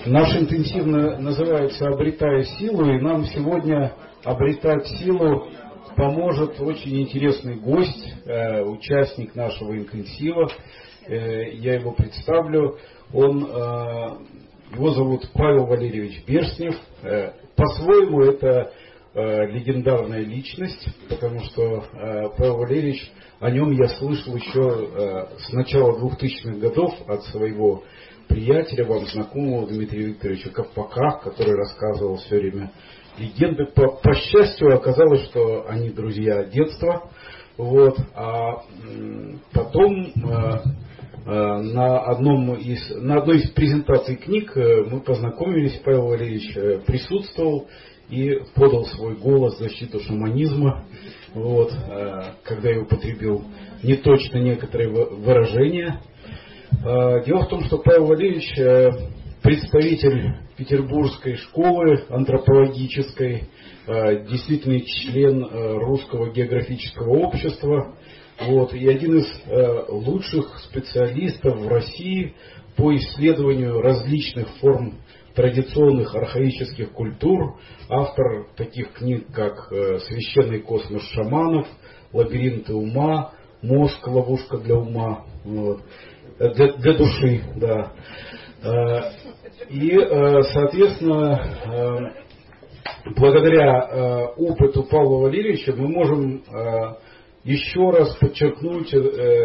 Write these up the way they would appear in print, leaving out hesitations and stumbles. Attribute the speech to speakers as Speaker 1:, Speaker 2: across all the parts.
Speaker 1: Наш интенсив называется «Обретая силу», и нам сегодня обретать силу поможет очень интересный гость, участник нашего интенсива. Я его представлю. Его зовут Павел Валерьевич Берстнев. По-своему это легендарная личность, потому что Павел Валерьевич, о нем я слышал еще с начала 2000-х годов от своего приятеля, вам знакомого Дмитрия Викторовича Ковпака, который рассказывал все время легенды. По счастью, оказалось, что они друзья детства. Вот. А потом на одной из презентаций книг мы познакомились, Павел Валерьевич присутствовал и подал свой голос в защиту шаманизма, вот, когда я употребил неточно некоторые выражения. Дело в том, что Павел Валерьевич представитель Петербургской школы антропологической, действительный член Русского географического общества, вот, и один из лучших специалистов в России по исследованию различных форм традиционных архаических культур, автор таких книг, как «Священный космос шаманов», «Лабиринты ума», «Мозг. Ловушка для ума», вот, для души, да. И, соответственно, благодаря опыту Павла Валерьевича мы можем еще раз подчеркнуть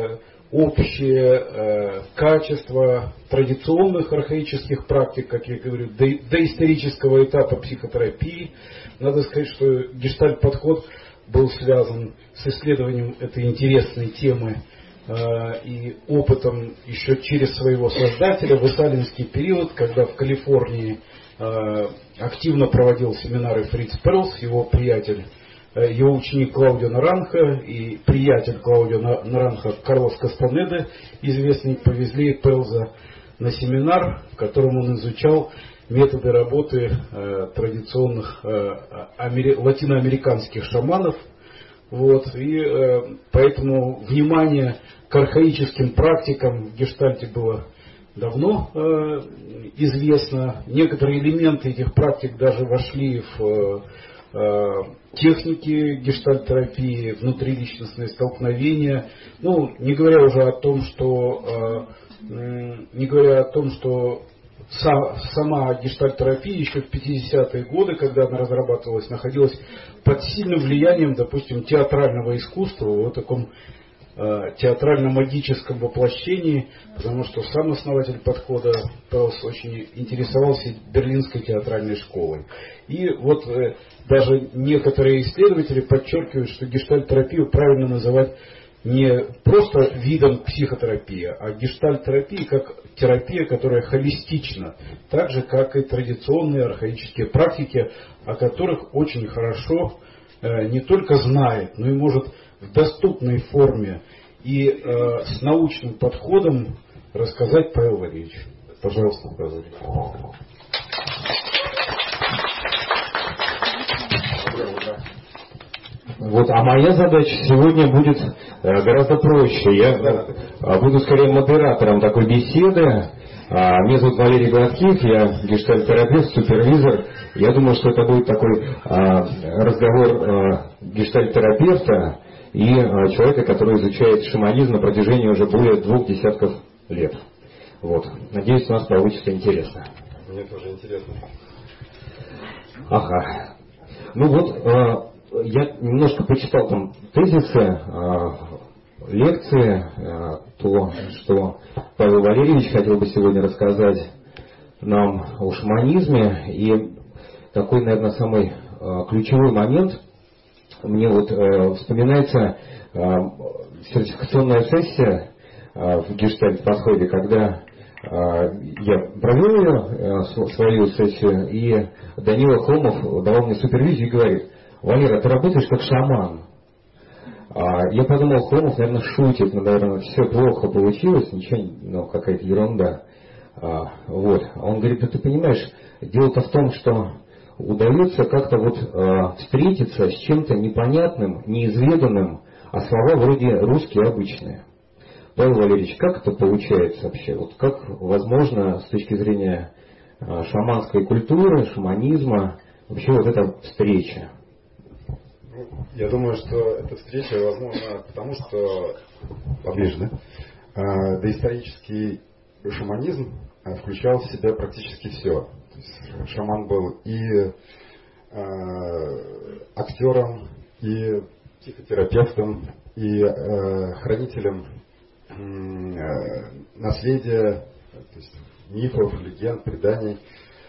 Speaker 1: общее качество традиционных архаических практик, как я говорю, доисторического этапа психотерапии. Надо сказать, что гештальт-подход был связан с исследованием этой интересной темы и опытом еще через своего создателя в сталинский период, когда в Калифорнии активно проводил семинары Фриц Перлс, его приятель, его ученик Клаудио Наранхо и приятель Клаудио Наранхо Карлос Кастанеда, известный, повезли Перлза на семинар, в котором он изучал методы работы традиционных латиноамериканских шаманов. Вот, и поэтому внимание к архаическим практикам в гештальте было давно известно. Некоторые элементы этих практик даже вошли в техники гештальт-терапии, внутриличностные столкновения. Ну, не говоря уже о том, что сама гештальт-терапия еще в 50-е годы, когда она разрабатывалась, находилась под сильным влиянием, допустим, театрального искусства, в таком театрально-магическом воплощении, потому что сам основатель подхода Пелс очень интересовался берлинской театральной школой. И вот даже некоторые исследователи подчеркивают, что гештальт-терапию правильно называть не просто видом психотерапии, а гештальт-терапии как терапия, которая холистична, так же, как и традиционные архаические практики, о которых очень хорошо не только знает, но и может в доступной форме и с научным подходом рассказать Павел Валерьевич. Пожалуйста, Павел Валерьевич.
Speaker 2: Вот, а моя задача сегодня будет гораздо проще. Я буду скорее модератором такой беседы. Меня зовут Валерий Гладких, я гештальт-терапевт, супервизор. Я думаю, что это будет такой разговор гештальт-терапевта и человека, который изучает шаманизм на протяжении уже более 2 десятков лет. Вот. Надеюсь, у нас получится интересно.
Speaker 3: Мне тоже интересно.
Speaker 2: Ага. Ну вот, я немножко почитал там тезисы, лекции, то, что Павел Валерьевич хотел бы сегодня рассказать нам о шаманизме. И такой, наверное, самый ключевой момент, мне вот вспоминается сертификационная сессия в гештальт-подходе, когда я провел ее, свою сессию, и Данила Хромов давал мне супервизию и говорит: Валера, ты работаешь как шаман. Я подумал, Хромов, наверное, шутит, наверное, все плохо получилось, ничего, какая-то ерунда. Вот. Он говорит: да ты понимаешь, дело-то в том, что удается как-то вот встретиться с чем-то непонятным, неизведанным, а слова вроде русские обычные. Павел Валерьевич, как это получается вообще? Вот как возможно с точки зрения шаманской культуры, шаманизма, вообще вот эта встреча?
Speaker 3: Я думаю, что эта встреча возможна потому, что поближе, да? Доисторический шаманизм включал в себя практически все. То есть шаман был и актером, и психотерапевтом, и хранителем наследия, то есть мифов, легенд, преданий,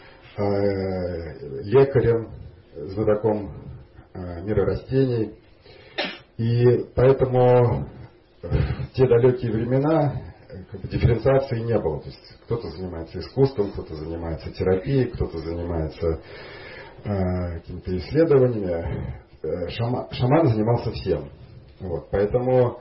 Speaker 3: лекарем, знатоком мира растений. И поэтому в те далекие времена дифференциации не было. То есть кто-то занимается искусством, кто-то занимается терапией, кто-то занимается какими-то исследованиями. Шаман занимался всем. Вот. Поэтому,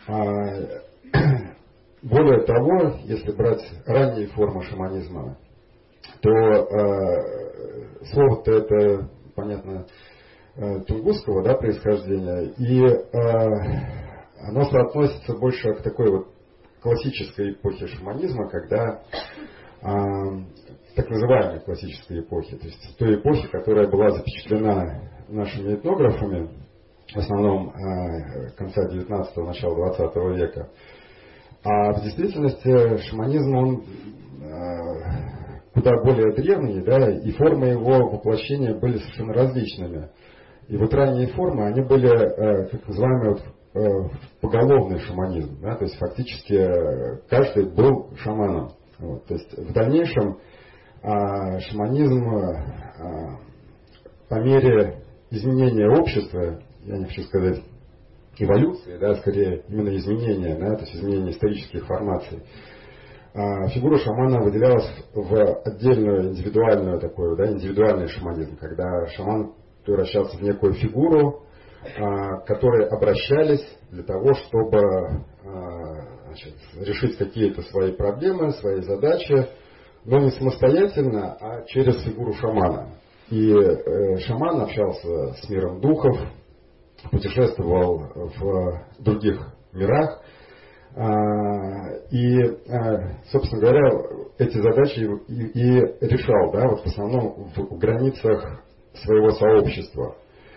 Speaker 3: более того, если брать ранние формы шаманизма, то слово-то это, понятно, тунгусского, да, происхождения, и оно соотносится больше к такой вот классической эпохе шаманизма, когда так называемой классической эпохи, то есть той эпохи, которая была запечатлена нашими этнографами, в основном конца 19-го, начала 20 века. А в действительности шаманизм, он куда более древний, да, и формы его воплощения были совершенно различными. И вот ранние формы, они были, так называемый поголовный шаманизм, да, то есть фактически каждый был шаманом. Вот. То есть в дальнейшем шаманизм по мере изменения общества, я не хочу сказать эволюции, да, скорее именно изменения, да, то есть изменения исторических формаций, фигура шамана выделялась в отдельную индивидуальную такую, да, индивидуальный шаманизм, когда шаман превращался в некую фигуру, к которой обращались для того, чтобы решить какие-то свои проблемы, свои задачи, но не самостоятельно, а через фигуру шамана. И шаман общался с миром духов, путешествовал в других мирах, и, собственно говоря, эти задачи и решал, да, вот в основном в границах своего сообщества.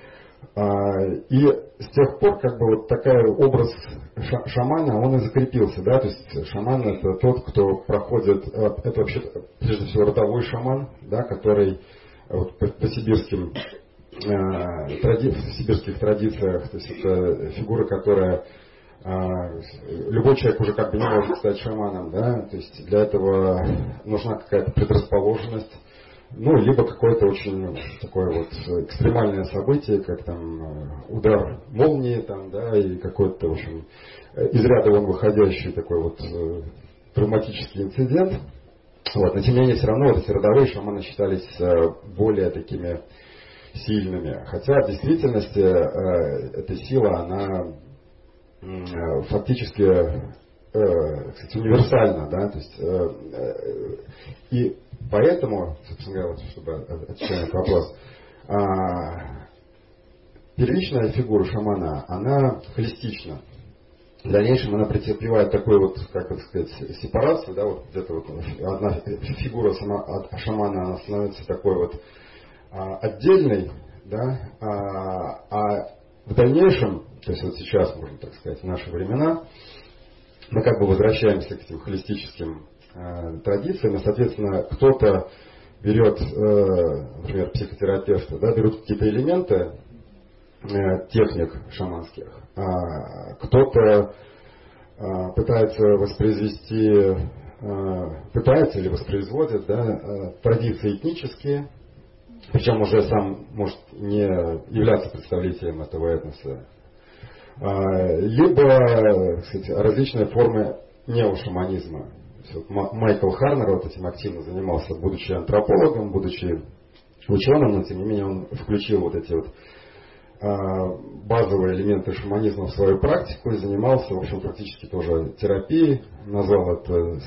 Speaker 3: И с тех пор, как бы вот такой образ шамана, он и закрепился, да, то есть шаман это тот, кто проходит, это вообще прежде всего родовой шаман, да, который вот по сибирским сибирских традициях, то есть это фигура, которая любой человек уже как бы не может стать шаманом, да, то есть для этого нужна какая-то предрасположенность, ну, либо какое-то очень такое вот экстремальное событие, как там удар молнии, там, да, и какой-то, в общем, из ряда вон выходящий такой вот травматический инцидент. Вот, но тем не менее, все равно вот эти родовые шаманы считались более такими сильными. Хотя в действительности эта сила, она фактически, кстати, универсальна, да, то есть и поэтому, собственно говоря, вот, чтобы отвечать на этот вопрос, первичная фигура шамана, она холистична. В дальнейшем она претерпевает такую вот, как это сказать, сепарацию, да, вот где-то вот одна фигура шамана, она становится такой вот отдельной, да, а в дальнейшем, то есть вот сейчас, можно так сказать, в наши времена, мы как бы возвращаемся к этим холистическим традициям, и, соответственно, кто-то берет, например, психотерапевты, да, берут какие-то элементы техник шаманских, кто-то пытается воспроизвести, пытается или воспроизводит, да, традиции этнические, причем уже сам может не являться представителем этого этноса, либо, кстати, различные формы неошаманизма. Вот Майкл Харнер вот этим активно занимался, будучи антропологом, будучи ученым, но тем не менее он включил вот эти вот базовые элементы шаманизма в свою практику и занимался, в общем, практически тоже терапией, назвал это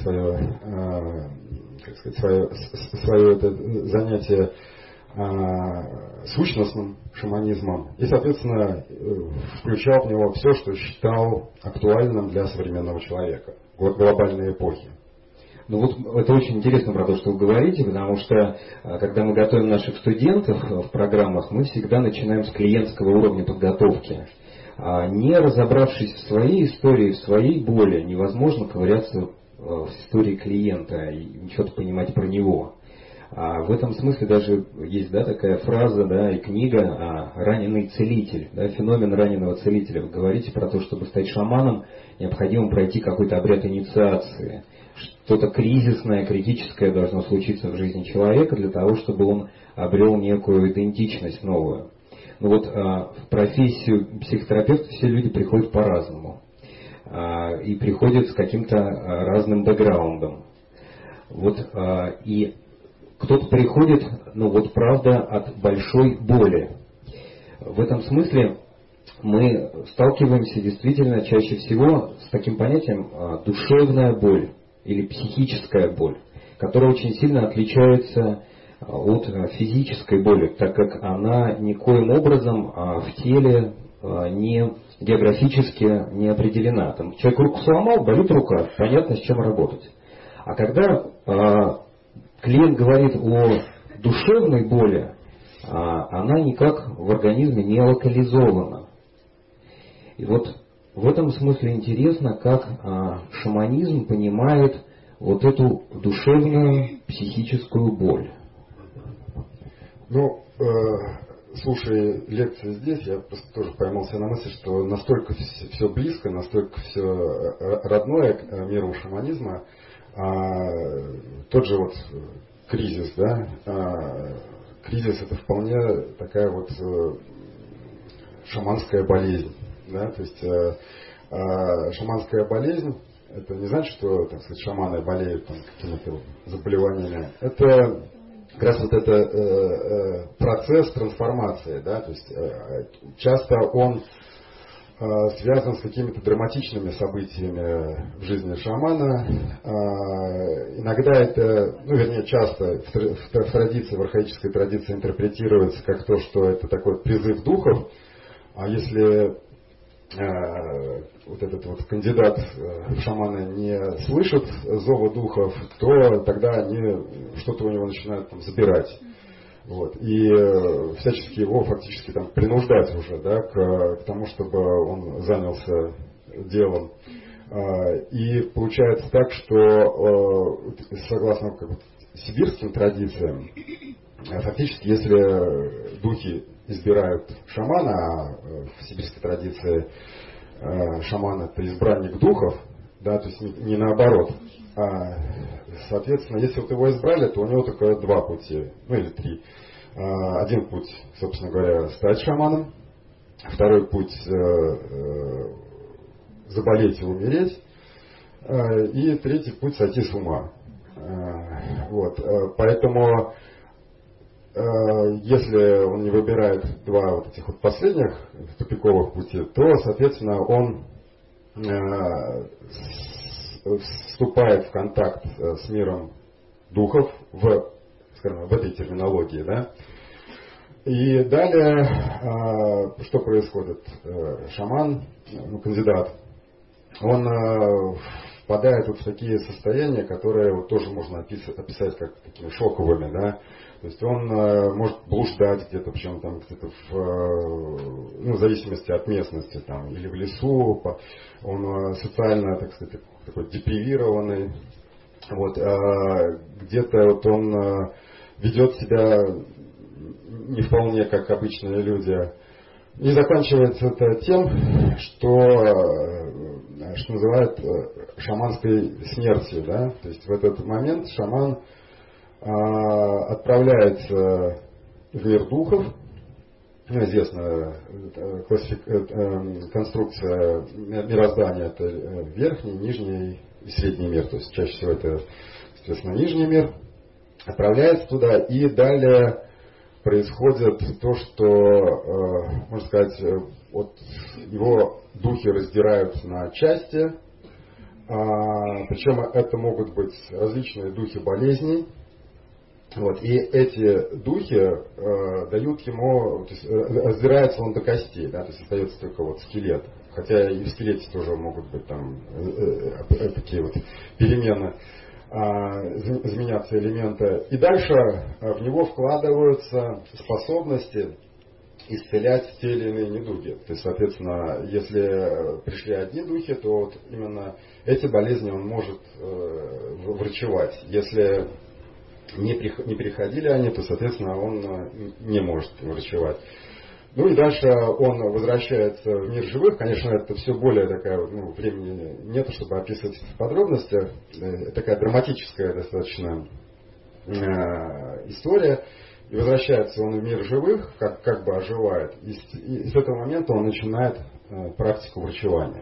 Speaker 3: свое это занятие сущностным шаманизмом и, соответственно, включал в него все, что считал актуальным для современного человека, глобальной эпохи.
Speaker 2: Ну вот это очень интересно про то, что вы говорите, потому что когда мы готовим наших студентов в программах, мы всегда начинаем с клиентского уровня подготовки. Не разобравшись в своей истории, в своей боли, невозможно ковыряться в истории клиента и что-то понимать про него. В этом смысле даже есть такая фраза и книга «Раненый целитель», феномен раненого целителя. Вы говорите про то, чтобы стать шаманом, необходимо пройти какой-то обряд инициации. Что-то кризисное, критическое должно случиться в жизни человека для того, чтобы он обрел некую идентичность новую. Но вот в профессию психотерапевта все люди приходят по-разному. И приходят с каким-то разным бэкграундом. И кто-то приходит, правда, от большой боли. В этом смысле мы сталкиваемся действительно чаще всего с таким понятием душевная боль или психическая боль, которая очень сильно отличается от физической боли, так как она никоим образом в теле не географически не определена. Там человек руку сломал, болит рука, понятно, с чем работать. А когда клиент говорит о душевной боли, она никак в организме не локализована. И вот в этом смысле интересно, как шаманизм понимает вот эту душевную психическую боль.
Speaker 3: Слушая лекции здесь, я просто тоже поймался на мысли, что настолько все близко, настолько все родное к миру шаманизма. Тот же кризис, кризис — это вполне такая шаманская болезнь, то есть шаманская болезнь — это не значит, что, так сказать, шаманы болеют какими-то заболеваниями. Это как раз это процесс трансформации, то есть часто он связан с какими-то драматичными событиями в жизни шамана. Иногда это, часто в традиции, в архаической традиции интерпретируется как то, что это такой призыв духов, а если этот кандидат в шаманы не слышит зова духов, то тогда они что-то у него начинают забирать. И всячески его фактически принуждать уже к тому, чтобы он занялся делом. И получается так, что согласно сибирским традициям, фактически если духи избирают шамана, а в сибирской традиции шаман — это избранник духов, то есть не наоборот. Соответственно, если его избрали, то у него только два пути, или три. Один путь, собственно говоря, стать шаманом, второй путь заболеть и умереть, и третий путь сойти с ума. Поэтому если он не выбирает два этих последних тупиковых пути, то, соответственно, он вступает в контакт с миром духов в этой терминологии, И далее, что происходит? Шаман, кандидат, он впадает в такие состояния, которые тоже можно описать как такими шоковыми, То есть он может блуждать где-то, причем где-то в зависимости от местности, или в лесу, он социально, так сказать, такой депривированный, где-то он ведет себя не вполне как обычные люди. И заканчивается это тем, что называют шаманской смертью. То есть в этот момент шаман отправляется в мир духов. Известна конструкция мироздания — это верхний, нижний и средний мир. То есть чаще всего это, естественно, нижний мир. Отправляется туда, и далее происходит то, что, можно сказать, его духи раздирают на части. Причем это могут быть различные духи болезней. И эти духи дают ему, то есть раздирается он до костей, то есть остается только скелет. Хотя и в скелете тоже могут быть такие перемены. изменяться элементы. И дальше в него вкладываются способности исцелять те или иные недуги. То есть, соответственно, если пришли одни духи, то вот именно эти болезни он может врачевать. Если не приходили они, то, соответственно, он не может врачевать. Ну и дальше он возвращается в мир живых. Конечно, это все более такая, времени нет, чтобы описывать в подробностях. Такая драматическая достаточно история. И возвращается он в мир живых, как бы оживает. И с этого момента он начинает практику врачевания.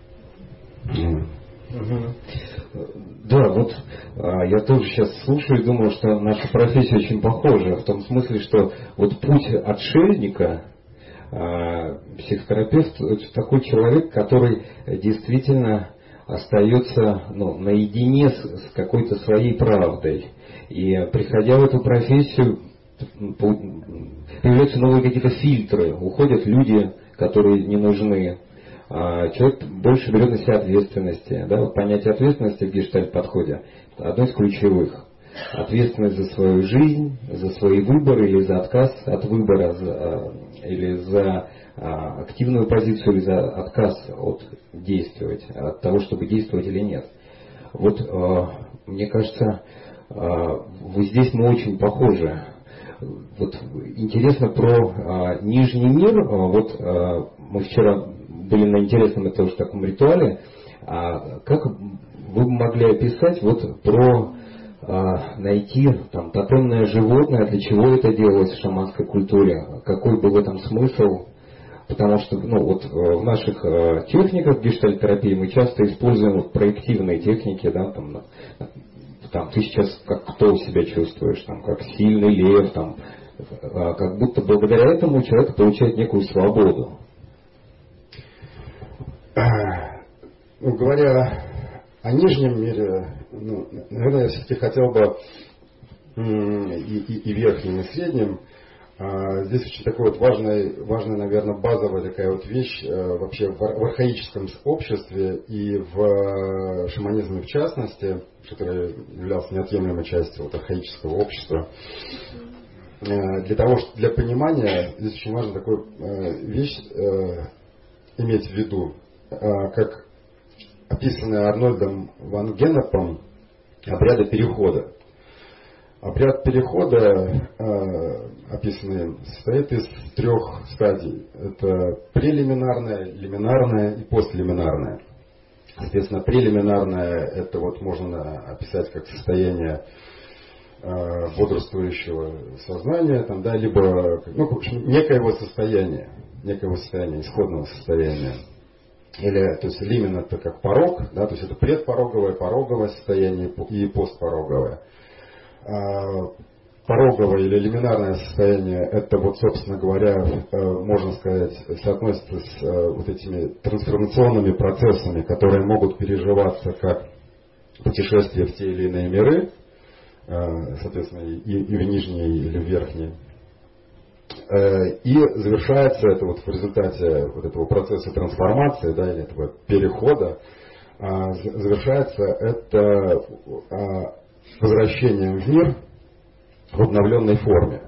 Speaker 2: Да, вот я тоже сейчас слушаю и думаю, что наша профессия очень похожа. В том смысле, что вот путь отшельника, психотерапевт, это такой человек, который действительно остается наедине с какой-то своей правдой. И приходя в эту профессию, появляются новые какие-то фильтры, уходят люди, которые не нужны. Человек больше берет на себя ответственности. Да? Вот понятие ответственности в гештальт-подходе одно из ключевых. Ответственность за свою жизнь, за свои выборы или за отказ от выбора, или за активную позицию, или за отказ от действовать, от того, чтобы действовать или нет. Вот мне кажется, вот здесь мы очень похожи. Вот интересно про нижний мир. Вот мы вчера были на интересном тоже таком ритуале. Как вы бы могли описать вот про найти там тотемное животное, для чего это делалось в шаманской культуре, какой был в этом смысл? Потому что в наших техниках гештальт-терапии мы часто используем проективные техники, да, там ты сейчас кто себя чувствуешь, там, как сильный лев, там, как будто благодаря этому человек получает некую свободу.
Speaker 3: Говоря о нижнем мире, наверное, я все-таки хотел бы и верхнем, и среднем. Здесь очень такой вот важная, наверное, базовая такая вот вещь вообще в архаическом обществе и в шаманизме в частности, который являлся неотъемлемой частью вот архаического общества. Для понимания здесь очень важно такую вещь иметь в виду, как описанные Арнольдом ван Геннепом обряды перехода. Обряд перехода, описанный, состоит из 3 стадий. Это прелиминарная, лиминарная и постлиминарная. Соответственно, прелиминарная — это вот можно описать как состояние бодрствующего сознания, там, да, либо некоего состояния, исходного состояния. Или, то есть лимин — это как порог, да, то есть это предпороговое, пороговое состояние и постпороговое. Пороговое или лиминарное состояние — это вот, собственно говоря, можно сказать, соотносится с вот этими трансформационными процессами, которые могут переживаться как путешествие в те или иные миры, соответственно, и в нижние или в верхние. И завершается это вот в результате вот этого процесса трансформации, да, или этого перехода, завершается это возвращением в мир в обновленной форме.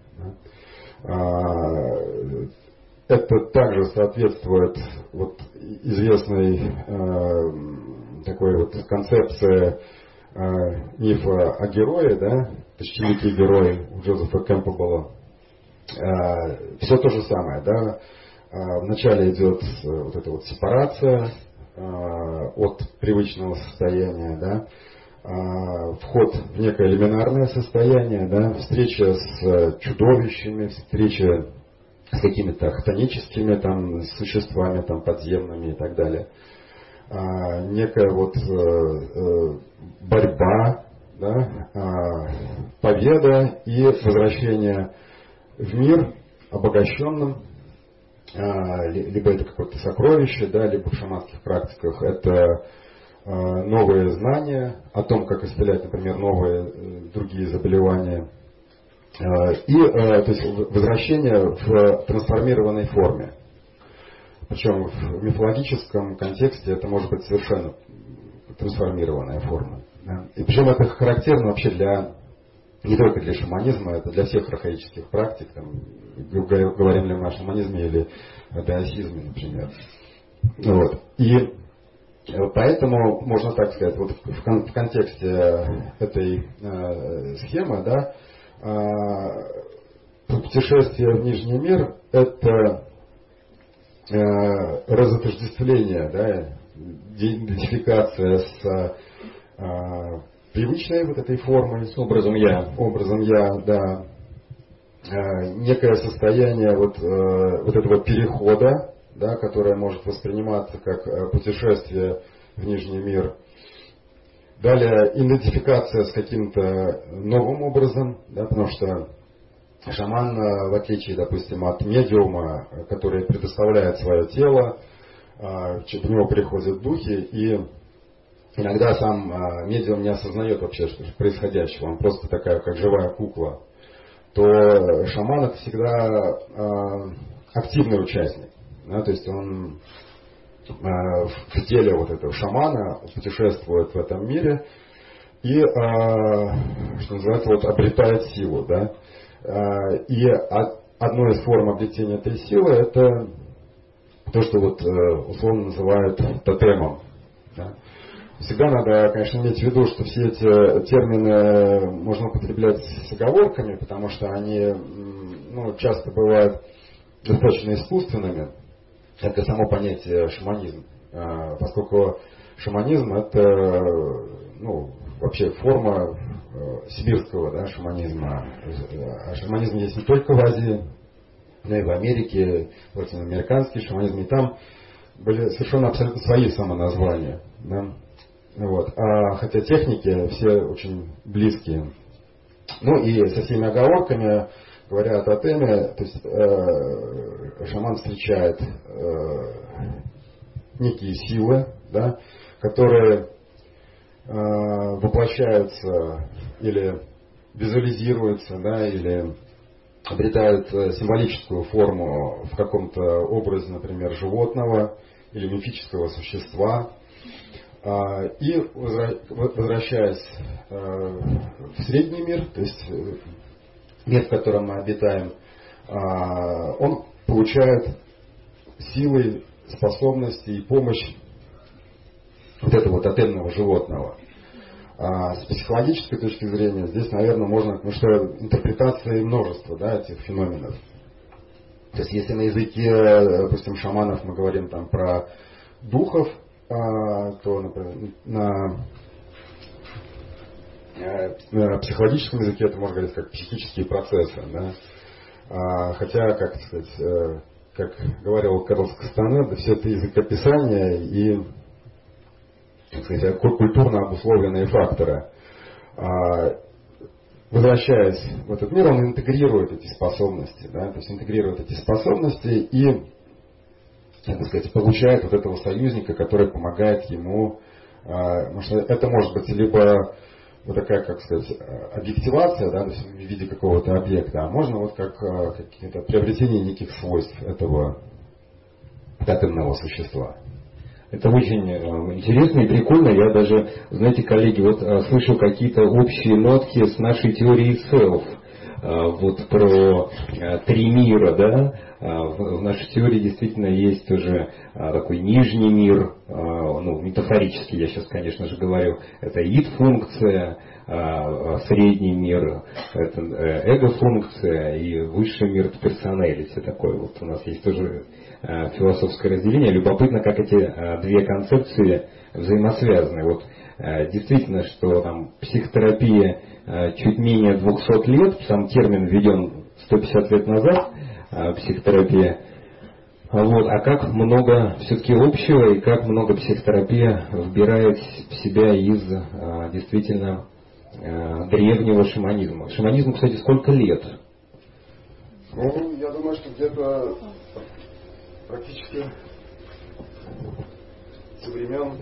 Speaker 3: Это также соответствует вот известной такой вот концепции мифа о герое, да, тысячеликий герой Джозефа Кэмпбелла. Все то же самое, да. Вначале идет вот эта вот сепарация от привычного состояния, да, вход в некое лиминарное состояние, да, встреча с чудовищами, встреча с какими-то хтоническими там существами там подземными и так далее, некая вот борьба, да, победа и возвращение в мир обогащенным, либо это какое-то сокровище, да, либо в шаманских практиках это новые знания о том, как исцелять, например, новые другие заболевания. И то есть возвращение в трансформированной форме. Причем в мифологическом контексте это может быть совершенно трансформированная форма. Да. И причем это характерно вообще не только для шаманизма, это для всех архаических практик, там, говорим ли мы о шаманизме или о даосизме, например. Вот. И поэтому, можно так сказать, вот в контексте этой схемы, да, путешествие в Нижний мир — это разотождествление, да, идентификация с привычной вот этой формой,
Speaker 2: с образом я.
Speaker 3: Образом я, да. Некое состояние вот этого перехода, да, которое может восприниматься как путешествие в Нижний мир. Далее идентификация с каким-то новым образом, да, потому что шаман, в отличие, допустим, от медиума, который предоставляет свое тело, в него приходят духи, и иногда сам медиум не осознает вообще происходящего, он просто такая, как живая кукла, то шаман — это всегда активный участник. Да, то есть он в теле вот этого шамана путешествует в этом мире и, что называется, вот обретает силу. Да. И одной из форм обретения этой силы — это то, что вот условно называют тотемом. Да. Всегда надо, конечно, иметь в виду, что все эти термины можно употреблять с оговорками, потому что они часто бывают достаточно искусственными, как и само понятие шаманизм. Поскольку шаманизм — это вообще форма сибирского, да, шаманизма. А шаманизм есть не только в Азии, но и в Америке, латиноамериканский шаманизм, и там были совершенно абсолютно свои самоназвания. Да? Вот. Хотя техники все очень близкие. Ну и со всеми оговорками, говоря о тотеме, то есть шаман встречает некие силы, да, которые воплощаются или визуализируются, да, или обретают символическую форму в каком-то образе, например, животного или мифического существа. И возвращаясь в средний мир, то есть мир, в котором мы обитаем, он получает силы, способности и помощь вот этого тотемного животного. С психологической точки зрения здесь, наверное, можно, потому что интерпретации множество, да, этих феноменов. То есть если на языке, допустим, шаманов мы говорим там про духов, то, например, на психологическом языке это можно говорить как психические процессы. Да? Хотя, как сказать, как говорил Карлос Кастанеда, все это языкописание и, так сказать, культурно обусловленные факторы. Возвращаясь в этот мир, он интегрирует эти способности, да? То есть интегрирует эти способности и, так сказать, получает вот этого союзника, который помогает ему. Потому что это может быть либо вот такая, как сказать, объективация, да, то есть в виде какого-то объекта, а можно вот как какие-то приобретение неких свойств этого тотемного существа.
Speaker 2: Это очень интересно и прикольно. Я даже, знаете, коллеги, вот слышу какие-то общие нотки с нашей теорией self. Вот про три мира, да, в нашей теории действительно есть тоже такой нижний мир, метафорически я сейчас, конечно же, говорю, это id-функция, средний мир, это эго-функция, и высший мир — это персоналити такой. Вот у нас есть тоже философское разделение. Любопытно, как эти две концепции взаимосвязаны. Вот действительно, что там психотерапия чуть менее 200 лет, сам термин введен 150 лет назад, психотерапия. Вот, а как много все-таки общего и как много психотерапия вбирает в себя из действительно древнего шаманизма. Шаманизму, кстати, сколько лет?
Speaker 3: Ну, я думаю, что где-то практически со времен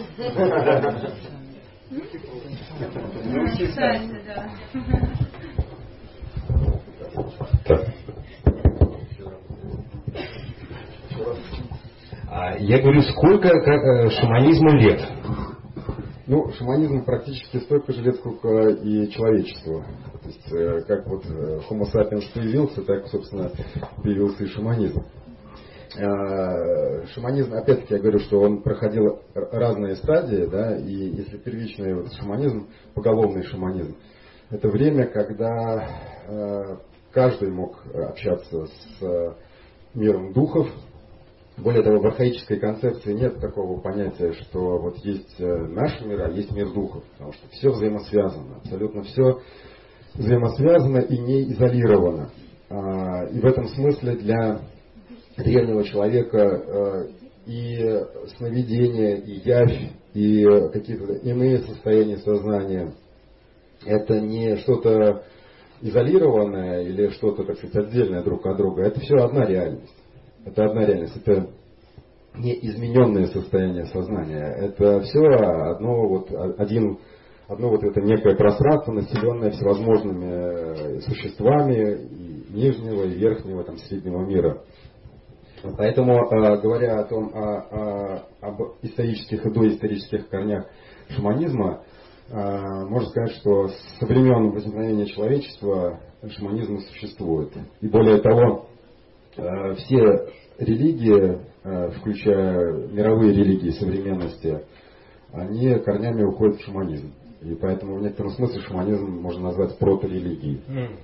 Speaker 2: Я говорю, сколько шаманизму лет?
Speaker 3: Ну, шаманизм практически столько же лет, сколько и человечество. То есть, как вот Homo sapiens появился, так, собственно, появился и шаманизм. Шаманизм, опять-таки, я говорю, что он проходил разные стадии, да, и если первичный вот шаманизм, поголовный шаманизм, это время, когда каждый мог общаться с миром духов. Более того, в архаической концепции нет такого понятия, что вот есть наш мир, а есть мир духов, потому что все взаимосвязано, абсолютно все взаимосвязано и не изолировано. И в этом смысле для древнего человека и сновидения, и явь, и какие-то иные состояния сознания — это не что-то изолированное или что-то, так сказать, отдельное друг от друга. Это все одна реальность. Это одна реальность. Это не измененное состояние сознания. Это все одно вот это некое пространство, населенное всевозможными существами и нижнего, и верхнего, там, среднего мира. Поэтому, говоря об исторических и доисторических корнях шаманизма, можно сказать, что со времен возникновения человечества шаманизм существует. И более того, все религии, включая мировые религии современности, они корнями уходят в шаманизм. И поэтому в некотором смысле шаманизм можно назвать проторелигией.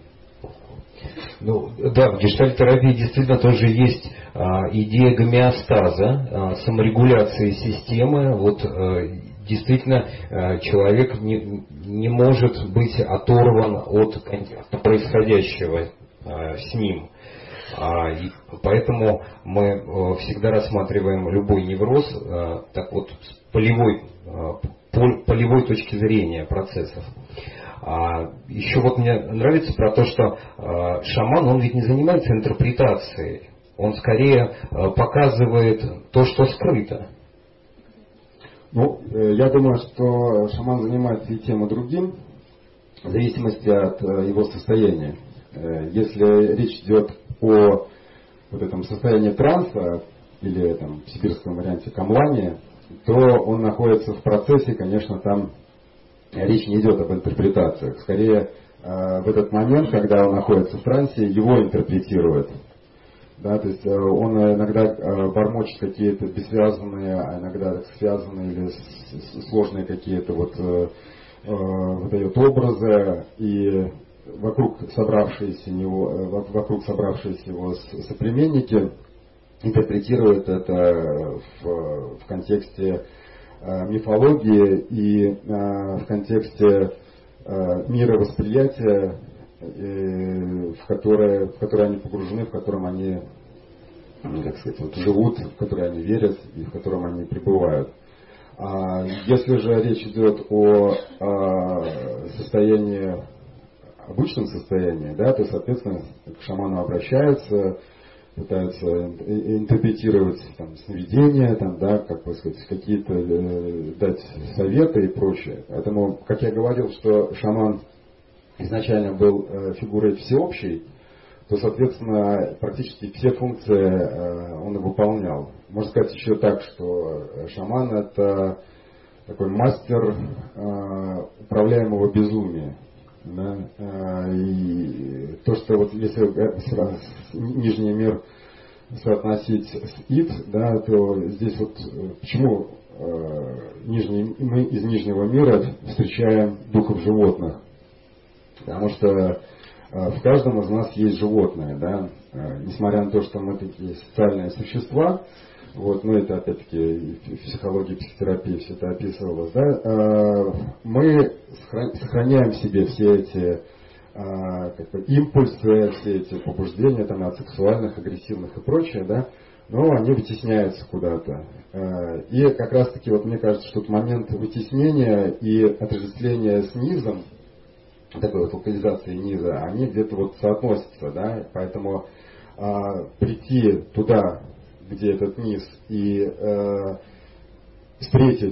Speaker 2: Ну, да, в гештальт-терапии действительно тоже есть идея гомеостаза, саморегуляции системы. Вот действительно человек не может быть оторван от происходящего с ним. И поэтому мы всегда рассматриваем любой невроз так вот с полевой точки зрения процессов. Еще вот мне нравится про то, что шаман, он ведь не занимается интерпретацией, он скорее показывает то, что скрыто.
Speaker 3: Ну, я думаю, что шаман занимается и тем, и другим, в зависимости от его состояния. Если речь идет о вот этом состоянии транса, или там, в сибирском варианте камлания, то он находится в процессе, конечно, там речь не идет об интерпретациях. Скорее, в этот момент, когда он находится в трансе, его интерпретируют. Да, то есть он иногда бормочет какие-то бессвязанные, а иногда связанные или сложные какие-то выдает образы, и вокруг собравшиеся его соплеменники интерпретируют это в контексте мифологии и в контексте мировосприятия, в которое они погружены, в котором они, как сказать, вот, живут, в которое они верят и в котором они пребывают. Если же речь идет о состоянии, обычном состоянии, да, то, соответственно, к шаману обращаются, пытаются интерпретировать там, сновидения, там, да, как бы сказать, какие-то дать советы и прочее. Поэтому, как я говорил, что шаман изначально был фигурой всеобщей, то, соответственно, практически все функции он выполнял. Можно сказать еще так, что шаман — это такой мастер управляемого безумия. Да? И то, что вот если нижний мир соотносить с Ид, да, то здесь вот почему мы из нижнего мира встречаем духов животных? Потому что в каждом из нас есть животное, да? Несмотря на то, что мы такие социальные существа, вот, ну это опять-таки в психологии, психотерапии все это описывалось, да, мы сохраняем в себе все эти как бы, импульсы, все эти побуждения там, от сексуальных, агрессивных и прочее, да, но они вытесняются куда-то. И как раз таки, вот мне кажется, что момент вытеснения и отождествления с низом, такой вот локализации низа, они где-то вот соотносятся, да, поэтому прийти туда, где этот низ, и встретить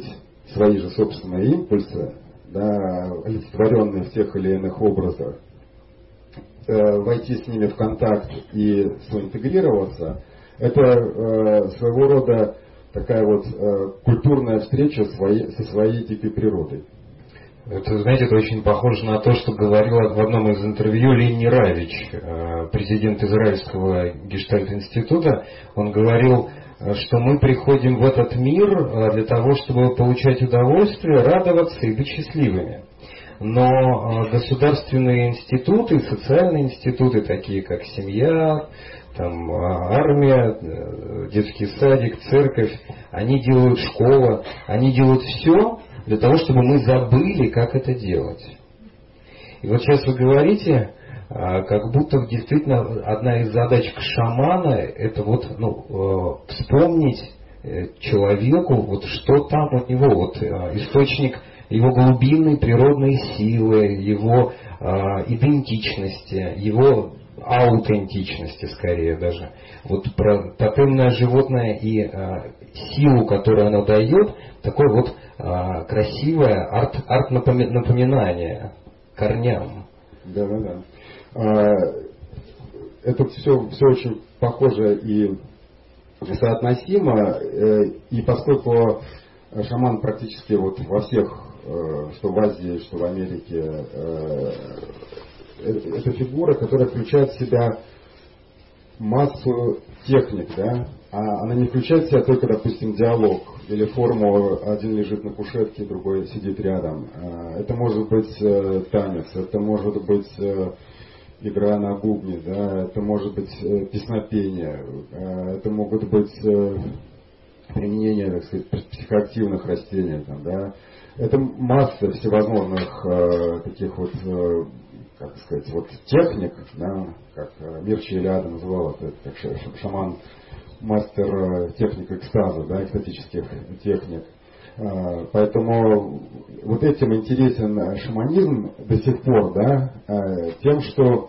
Speaker 3: свои же собственные импульсы, да, олицетворенные в тех или иных образах, войти с ними в контакт и соинтегрироваться, это своего рода такая вот культурная встреча со своей дикой природой.
Speaker 2: Это, знаете, это очень похоже на то, что говорил в одном из интервью Ленни Равич, президент Израильского Гештальт-института. Он говорил, что мы приходим в этот мир для того, чтобы получать удовольствие, радоваться и быть счастливыми. Но государственные институты, социальные институты, такие как семья, там, армия, детский садик, церковь, они делают школа, они делают все для того, чтобы мы забыли, как это делать. И вот сейчас вы говорите, как будто действительно одна из задач шамана это вот, вспомнить человеку, вот что там у него, вот источник его глубинной природной силы, его идентичности, его аутентичности скорее даже. Вот про тотемное животное и силу, которую оно дает, такое вот красивое арт-напоминание корням.
Speaker 3: Да. Это все очень похоже и соотносимо, и поскольку шаман практически вот во всех, что в Азии, что в Америке, это фигура, которая включает в себя массу техник, да? Она не включает в себя только, допустим, диалог или форму один лежит на кушетке, другой сидит рядом. Это может быть танец, это может быть игра на бубне, да? Это может быть песнопение, это могут быть применение, так сказать, психоактивных растений, там, да? Это масса всевозможных таких вот, как сказать, вот техник, да, как Мирча Илиада называл это, как шаман, мастер техник экстаза, да, экстатических техник. Поэтому вот этим интересен шаманизм до сих пор, да, тем, что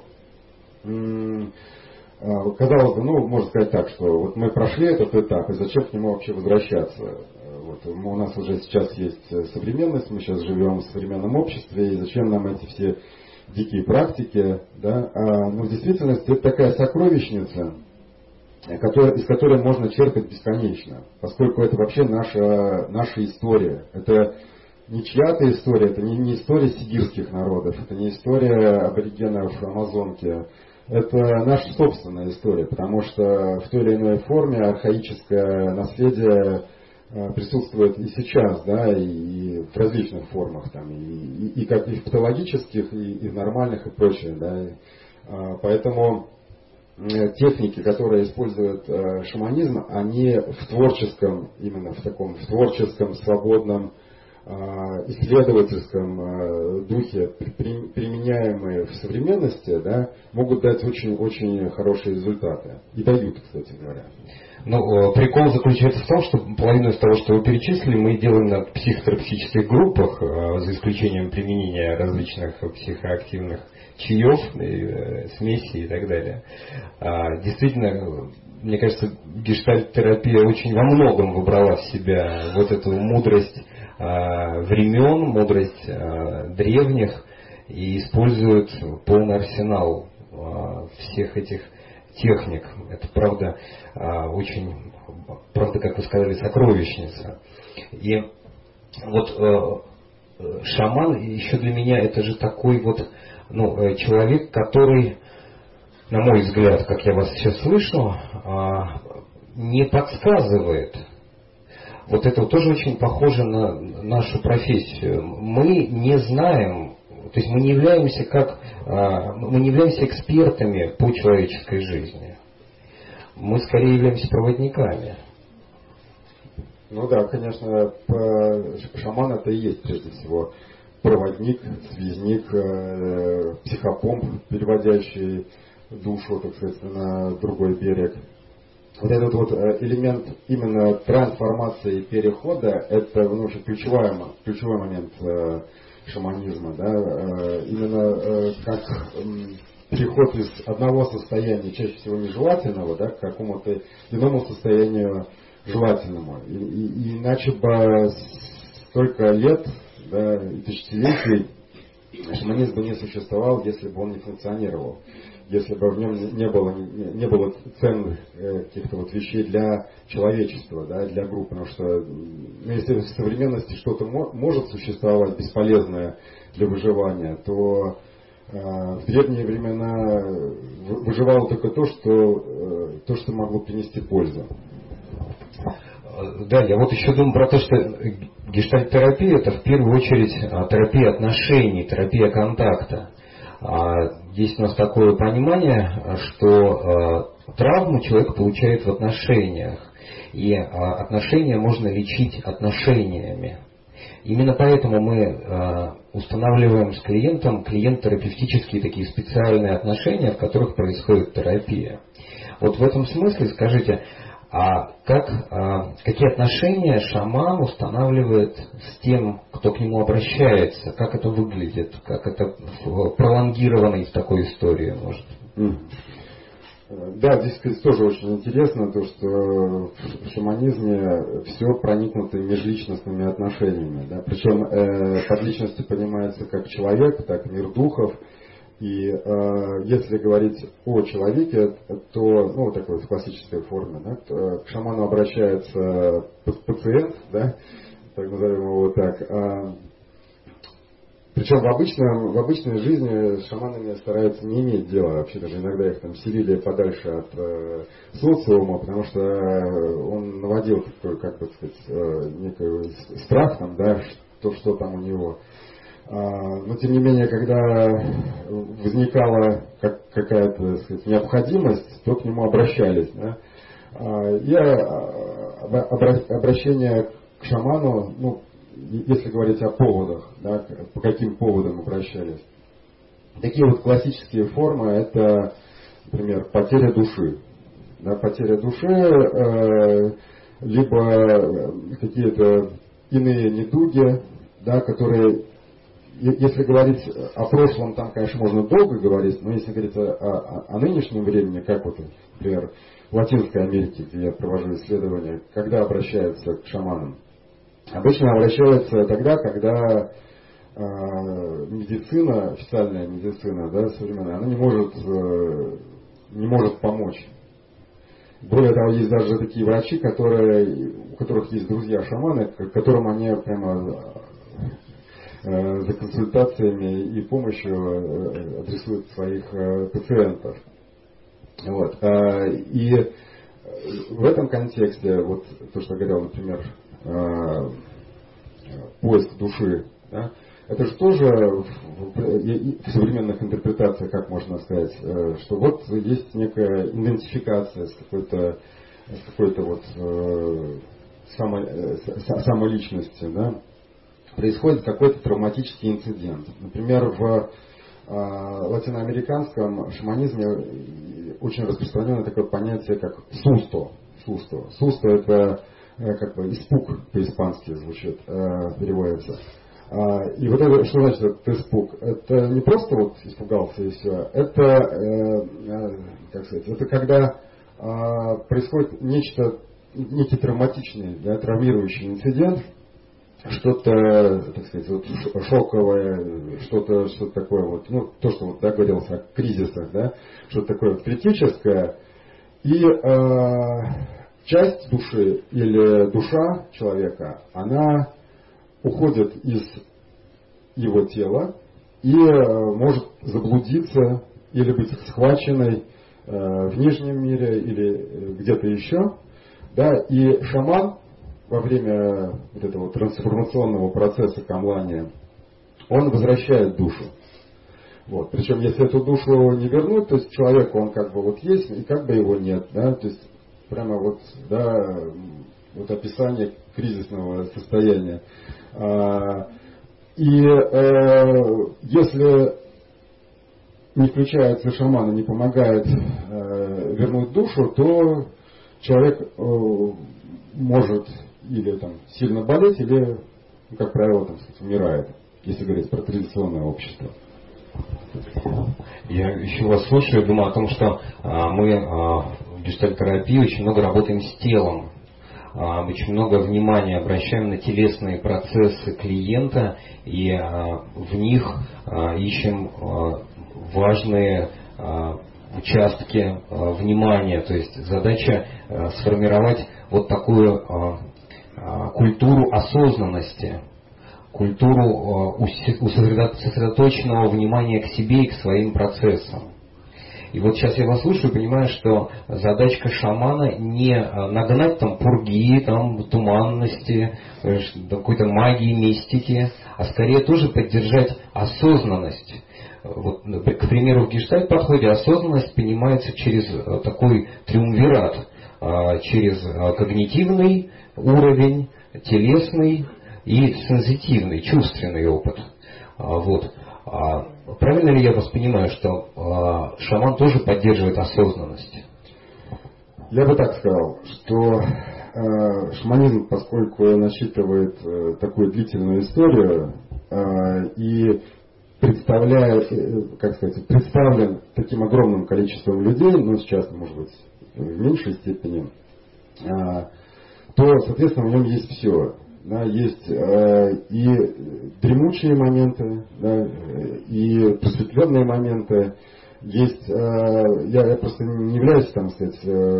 Speaker 3: казалось бы, можно сказать так, что вот мы прошли этот этап, и зачем к нему вообще возвращаться? Вот, у нас уже сейчас есть современность, мы сейчас живем в современном обществе, и зачем нам эти все дикие практики, да? Но в действительности это такая сокровищница, из которой можно черпать бесконечно, поскольку это вообще наша история. Это не чья-то история, это не история сибирских народов, это не история аборигенов Амазонки, это наша собственная история, потому что в той или иной форме архаическое наследие присутствует и сейчас, да, и в различных формах, там, и как и в патологических, и в нормальных, и прочее, да. Поэтому техники, которые используют шаманизм, они в творческом, именно в таком в творческом, свободном, исследовательском духе, применяемые в современности, да, могут дать очень-очень хорошие результаты. И дают, кстати говоря.
Speaker 2: Ну, прикол заключается в том, что половину из того, что вы перечислили, мы делаем на психотерапевтических группах, за исключением применения различных психоактивных чаев, смесей и так далее. Действительно, мне кажется, гештальт-терапия очень во многом выбрала в себя вот эту мудрость времен, мудрость древних и использует полный арсенал всех этих техник. Это правда очень, правда, как вы сказали, сокровищница. И вот шаман еще для меня это же такой вот, человек, который, на мой взгляд, как я вас сейчас слышу, не подсказывает. Вот это тоже очень похоже на нашу профессию. Мы не знаем, то есть мы не являемся экспертами по человеческой жизни. Мы скорее являемся проводниками.
Speaker 3: Ну да, конечно, шаман это и есть прежде всего проводник, связник, психопомп, переводящий душу, так сказать, на другой берег. Вот этот вот элемент именно трансформации и перехода, это ключевой момент шаманизма, да, именно как переход из одного состояния, чаще всего нежелательного, да, к какому-то иному состоянию желательному. И иначе бы столько лет, да, и тысячелетий шаманизм бы не существовал, если бы он не функционировал, если бы в нем не было ценных каких-то вот вещей для человечества, да, для групп, потому что если в современности что-то может существовать бесполезное для выживания, то в древние времена выживало только то, что могло принести пользу.
Speaker 2: Да, я вот еще думаю про то, что гештальт-терапия — это в первую очередь терапия отношений, терапия контакта. Есть у нас такое понимание, что травму человек получает в отношениях, и отношения можно лечить отношениями. Именно поэтому мы устанавливаем с клиентом клиент-терапевтические такие специальные отношения, в которых происходит терапия. Вот в этом смысле скажите, какие отношения шаман устанавливает с тем, кто к нему обращается, как это выглядит, как это пролонгированно в такой истории может?
Speaker 3: Да, здесь, кстати, тоже очень интересно, то, что в шаманизме все проникнуто межличностными отношениями. Да? Причем под личностью понимается как человек, так и мир духов. И если говорить о человеке, то, ну, вот такой в классической форме, да, к шаману обращается пациент, да, так назовем его так. Причем в обычной жизни с шаманами стараются не иметь дела, вообще даже иногда их там селили подальше от социума, потому что он наводил такой, как бы сказать, некий страх там, да, что там у него. Но тем не менее, когда возникала какая-то, так сказать, необходимость, то к нему обращались. Да? И обращение к шаману, ну, если говорить о поводах, да, по каким поводам обращались. Такие вот классические формы — это, например, потеря души. Да, потеря души, либо какие-то иные недуги, да, которые... Если говорить о прошлом, там, конечно, можно долго говорить, но если говорить о нынешнем времени, как вот, например, в Латинской Америке, где я провожу исследования, когда обращаются к шаманам? Обычно обращаются тогда, когда медицина, официальная медицина, да, современная, она не может помочь. Более того, есть даже такие врачи, у которых есть друзья-шаманы, к которым они прямо за консультациями и помощью адресуют своих пациентов. Вот. И в этом контексте, вот то, что я говорил, например, поиск души, да, это же тоже в современных интерпретациях, как можно сказать, что вот есть некая идентификация с какой-то вот самоличностью, да. Происходит какой-то травматический инцидент. Например, в латиноамериканском шаманизме очень распространено такое понятие, как сусто. Сусто — это как бы испуг по-испански звучит, переводится. И вот это, что значит этот испуг? Это не просто вот испугался и все. Это, как сказать, это когда происходит некий травматичный, да, травмирующий инцидент, что-то, так сказать, вот шоковое, что-то такое вот, ну, то, что вот, да, говорилось о кризисах, да, что-то такое вот критическое, и часть души или душа человека, она уходит из его тела и может заблудиться или быть схваченной в нижнем мире или где-то еще, да, и шаман во время вот этого трансформационного процесса камлания, он возвращает душу. Вот. Причем, если эту душу не вернуть, то есть человек, он как бы вот есть, и как бы его нет. Да? То есть, прямо вот, да, вот описание кризисного состояния. И если не включается шаман и не помогает вернуть душу, то человек может или там сильно болеть, или, ну, как правило, там, сказать, умирает, если говорить про традиционное общество.
Speaker 2: Я еще вас слушаю и думаю о том, что мы в гештальт-терапии очень много работаем с телом. очень много внимания обращаем на телесные процессы клиента и в них ищем важные участки внимания. То есть задача сформировать вот такую культуру осознанности, культуру сосредоточенного внимания к себе и к своим процессам. И вот сейчас я вас слушаю и понимаю, что задачка шамана не нагнать там пурги, там туманности, какой-то магии, мистики, а скорее тоже поддержать осознанность. Вот, к примеру, в гештальт-подходе осознанность понимается через такой триумвират, через когнитивный уровень, телесный и сенситивный, чувственный опыт. Вот. Правильно ли я вас понимаю, что шаман тоже поддерживает осознанность?
Speaker 3: Я бы так сказал, что шаманизм, поскольку насчитывает такую длительную историю и представлен таким огромным количеством людей, ну сейчас, может быть, в меньшей степени, то, соответственно, в нем есть все. Да, есть и дремучие моменты, да, и просветленные моменты. Есть, я просто не являюсь, там сказать,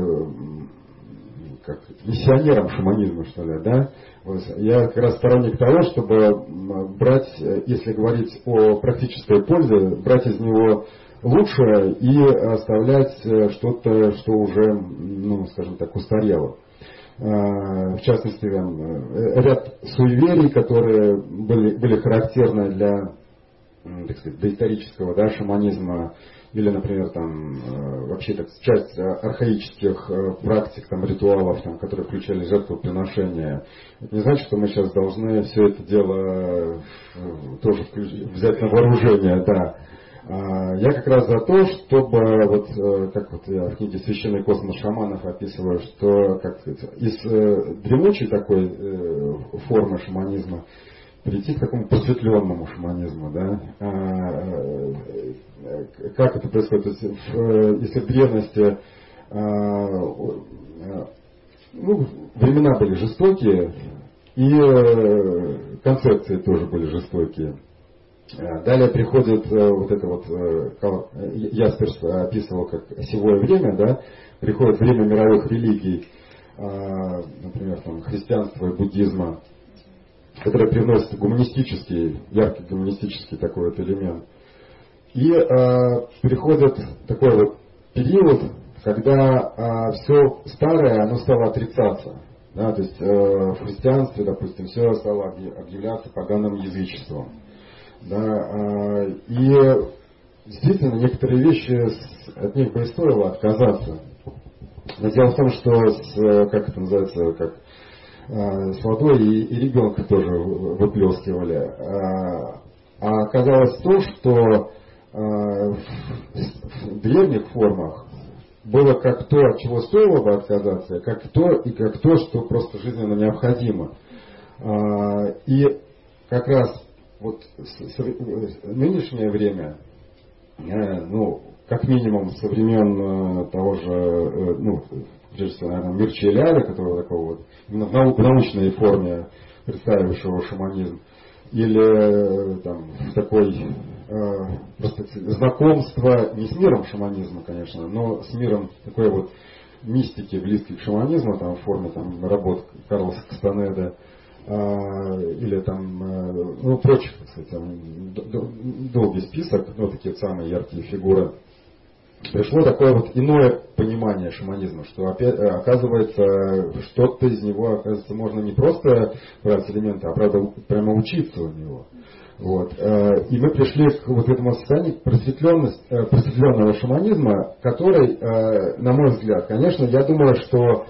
Speaker 3: как миссионером шаманизма, что ли, да. Вот. Я как раз сторонник того, чтобы брать, если говорить о практической пользе, брать из него лучшее и оставлять что-то, что уже, ну, скажем так, устарело. В частности, ряд суеверий, которые были характерны для, так сказать, доисторического, да, шаманизма, или, например, там, вообще так, часть архаических практик, там, ритуалов, там, которые включали жертвоприношения. Это не значит, что мы сейчас должны все это дело тоже взять на вооружение, да. Я как раз за то, чтобы, вот, как вот я в книге «Священный космос шаманов» описываю, что как сказать, из дремучей такой формы шаманизма перейти к такому просветленному шаманизму. Да? Как это происходит? Если в древности времена были жестокие, и концепции тоже были жестокие. Далее приходит вот это вот, Ясперс описывал как осевое время, да, приходит время мировых религий, например, там, христианства и буддизма, которое привносит гуманистический, яркий гуманистический такой вот элемент. И приходит такой вот период, когда все старое, оно стало отрицаться. Да, то есть в христианстве, допустим, все стало объявляться поганым язычеством. Да, и действительно некоторые вещи от них бы и стоило отказаться. Но дело в том, что как это называется, как с водой и ребенка тоже выплескивали. А оказалось то, что в древних формах было как то, от чего стоило бы отказаться, как то, что просто жизненно необходимо. И как раз вот нынешнее время, ну, как минимум со времен того же, ну, прежде всего, наверное, Мирча Элиада, которого такого вот, именно в научной форме представившего шаманизм, или там в такой просто знакомство не с миром шаманизма, конечно, но с миром такой вот мистики, близкой к шаманизму, там в форме там работ Карлоса Кастанеда, или там, ну, прочих, кстати, там, долгий список, ну, такие самые яркие фигуры. Пришло такое вот иное понимание шаманизма, что опять, оказывается, что-то из него, оказывается, можно не просто брать элементы, а правда прямо учиться у него. Вот. И мы пришли к вот этому состоянию просветленного шаманизма, который, на мой взгляд, конечно, я думаю, что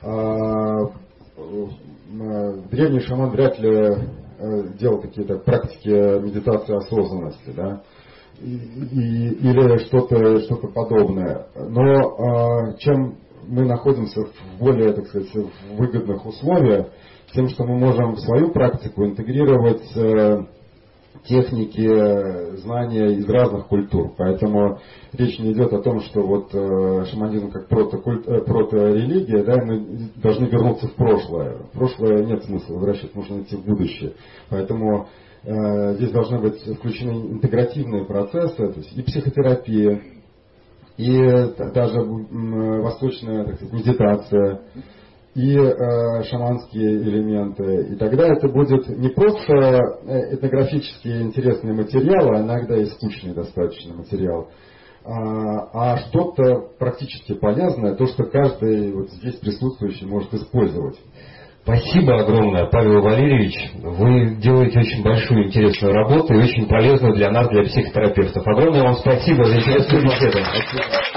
Speaker 3: древний шаман вряд ли делал какие-то практики медитации осознанности, да, или что-то подобное. Но чем мы находимся в более, так сказать, в выгодных условиях, тем, что мы можем в свою практику интегрировать техники, знания из разных культур. Поэтому речь не идет о том, что вот шаманизм как проторелигия, да, мы должны вернуться в прошлое. В прошлое нет смысла возвращать, нужно идти в будущее. Поэтому здесь должны быть включены интегративные процессы, то есть и психотерапия, и даже восточная, так сказать, медитация, и шаманские элементы. И тогда это будет не просто этнографически интересный материал, а иногда и скучный достаточно материал, а что-то практически полезное, то, что каждый вот здесь присутствующий может использовать.
Speaker 2: Спасибо огромное, Павел Валерьевич. Вы делаете очень большую интересную работу и очень полезную для нас, для психотерапевтов. Огромное вам спасибо за интересную беседу.